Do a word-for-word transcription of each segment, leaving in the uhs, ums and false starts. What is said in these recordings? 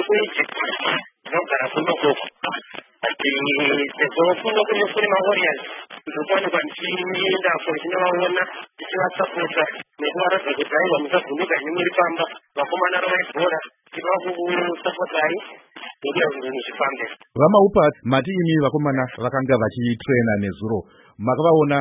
kuEgypt ndinogara kuno koko ati sezvo kuno kune kune mawarriors ndinowanikwa ndichiendako ndichinovaona ndichivasapota nekuvaratidza kuti aiwa musavhunika imi muri pamba vakomana ravaibhora tivakusapotai nekuda zvinhu zvichifambe. Vamaupa mati imi vakomana vakanga vachitrena nezuro makavaona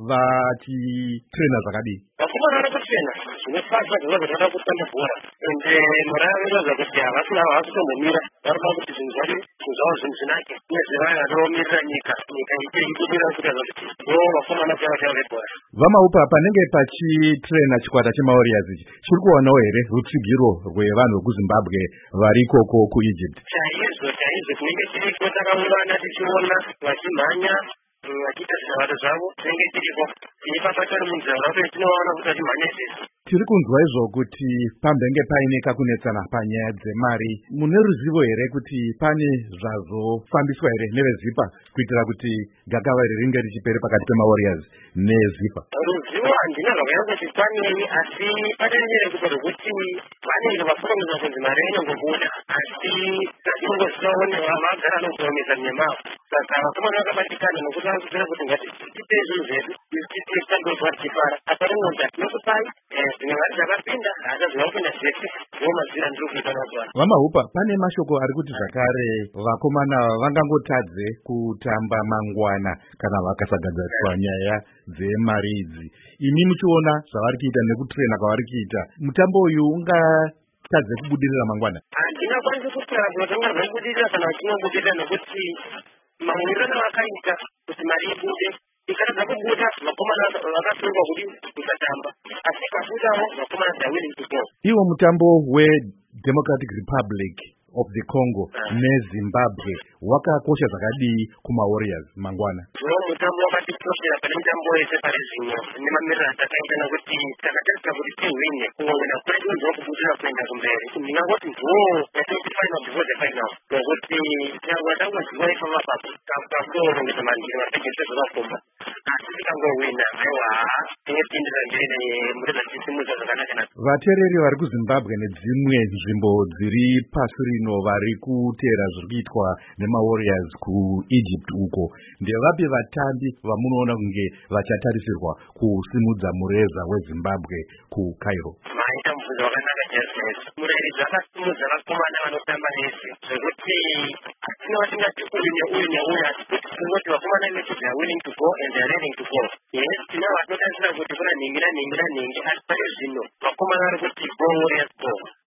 vachitrena zvakadii? Vakomana vari kutrena zvinofadza kuva kuti vada kutamba bhora ende muravavirozva kuti havasina havasitombomira varikuda kuti zvinhu zvavo zvinhu zvavo zvinhu zvinake nezvevaya vanomirira nyika nyika ite ikudira kutaza kuti ndo vakomana kuva vebhora. Vamaupa panenge pachitrena chikwata chemawarriors ichi chiri kuwanawo here rutsigiro rwevanhu vekuZimbabwe vari ikoko kuEgypt? Chaizvo chaizvo tinenge tiriko takaungana tichiona vachimhanya vachiita zvavaro zvavo tinenge tiriko teipapatori munzvara uye tinoona kuti vachimhanya izvezvi. Tiri kunzwa izvo kuti pambenge paine kakunetsana panyaya dzemari. Mune ruzivo here kuti pane zvazofambiswa here neveZipa kuitira kuti gakava iri ringe richipere pakati pemawarriors neZipa? Ruzivo handina rwakanyanya kuti panei, asi patenderere kuti rwekuti vanenge vakurumidza kunzi mari inongobuda asi tatinongozvisaone vagara nokuomesa nyemavo. Saka vakomana vakabatikana nokuti vakubvira kuti ngatitipe zvinhu zvedu titangozwa tichifara aparinonzi hatinokupai zvimwe mari zvakapinda haataziva kupinda zvese ndomazira ndiri kuita mazuva. Vamaupa pane mashoko ari kuti zvakare vakomana vangangotadze kutamba mangwana kana vakasagadziswa nyaya dzemari idzi. Imi muchiona zvavari kuita nekutrena kwavari kuita, mutambo uyu ungatadze kubudirira mangwana? Handingakwanisi kutaura kuti vanga zvabudirira kana vachingobudirira nekuti mamwiriro avakaita kuti mari ibude ikaradza kubuda vakomana vakasunga kuti kusatamba asi ikabudawo vakomana they are willing to go. Iwo mutambo weDemocratic Republic of the Congo neZimbabwe wakakosha zvakadii kumawarriors mangwana? Ndiwo mutambo wakatikoshera pane mitambo yese pari zvino nemamiriro atakaita nekuti takatarisa kuti tihwine kuwona kwedu ndokubudira kuenda kumberi. Ndingangoti ndiwo yatinotifaina before the final nokuti nyangwa tangoziva ifama papo kakuorongedza mandiri mapegese zvakakomba asi tikangowina aiwa tinotindira mberi nemureza tisimudza zvakanaka nako. Vateereri vari kuZimbabwe nedzimwe nzvimbo dziri pasi rino vari kuteera zviri kuitwa nemawarriors kuEgypt uko, ndevapi vatambi vamunoona kunge vachatarisirwa kusimudza mureza weZimbabwe kuCairo? Maita mubvunzo wakanaka chaizvo. Murairidzi akasimudza vakomana vanotamba nese zvekuti hatina tingati uyu neuyu neuyu asi kuti tinoti vakomana vese they are willing to go and they are ready to go. Yes, tina vatotarisira kuti kuna nhingi nanhingi nanhingi asi pari zvino vakomana vari kuti go warriors go.